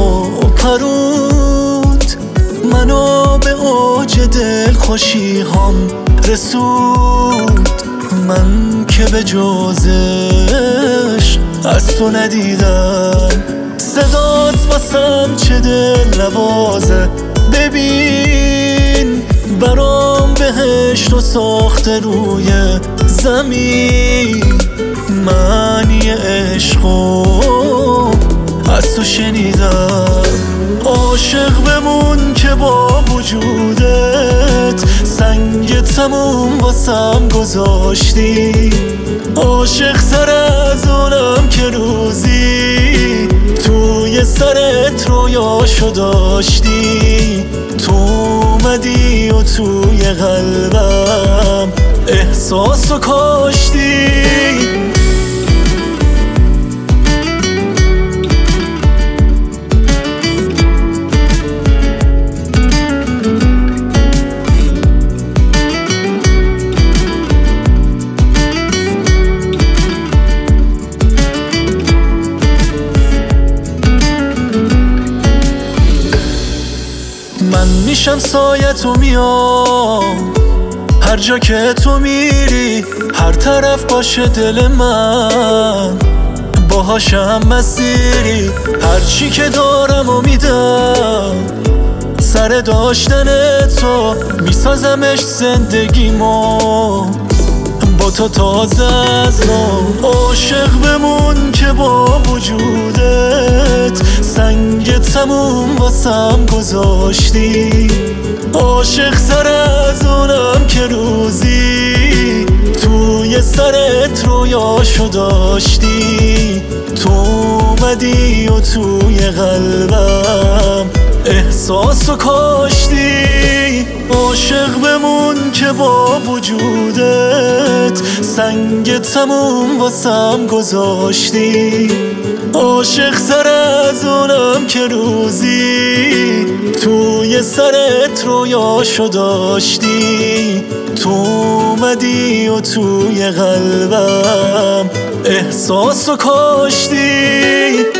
پرود منو به اوج دل خوشی هم رسود. من که به جز عشق از تو ندیدم، صدات واسم چه دل نوازه. ببین برام بهشت و ساخته روی زمین. معنی عشقو از تو شنیدم. عاشق بمون که با وجودت سنگ تموم واسم گذاشتی. عاشق تر از اونم که روزی توی سرت رویاشو داشتی. تو اومدی و توی قلبم احساسو کاشتی. من میشم سایه تو میام هر جا که تو میری. هر طرف باشه دل من باهاشم مسیری. هرچی که دارم و میدم سر داشتن تو. میسازمش زندگیمو با تو تازه از نو. عاشق بمون که با وجودت سنگ تموم واسم گذاشتی. عاشق تر از اونم که روزی توی سرت رویاشو داشتی. تو اومدی و توی قلبم احساسو کاشتی. عاشق بمون که با وجودت سنگ تموم واسم گذاشتی. عاشق تر از اونم که روزی توی سرت رویاشو داشتی. تو اومدی و توی قلبم احساسو کاشتی.